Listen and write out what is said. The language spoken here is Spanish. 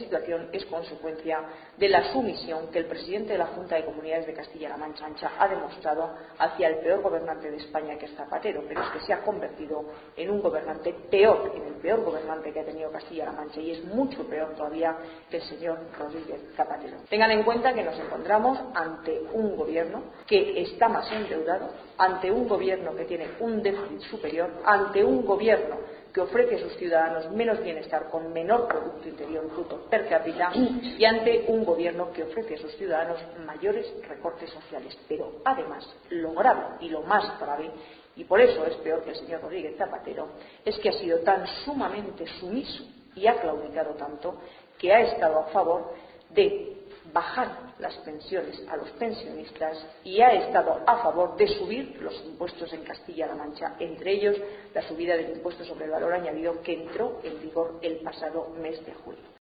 situación es consecuencia de la sumisión que el presidente de la Junta de Comunidades de Castilla-La Mancha ha demostrado hacia el peor gobernante de España, que es Zapatero, pero es que se ha convertido en un gobernante peor, en el peor gobernante que ha tenido Castilla-La Mancha, y es mucho peor todavía que el señor Rodríguez Zapatero. Tengan en cuenta que nos encontramos ante un gobierno que está más endeudado, ante un gobierno que tiene un déficit superior, ante un gobierno que ofrece a sus ciudadanos menos bienestar con menor Producto Interior Bruto per cápita, y ante un gobierno que ofrece a sus ciudadanos mayores recortes sociales. Pero además, lo grave y lo más grave, y por eso es peor que el señor Rodríguez Zapatero, es que ha sido tan sumamente sumiso y ha claudicado tanto que ha estado a favor de bajar las pensiones a los pensionistas y ha estado a favor de subir los impuestos en Castilla-La Mancha, entre ellos la subida del impuesto sobre el valor añadido, que entró en vigor el pasado mes de julio.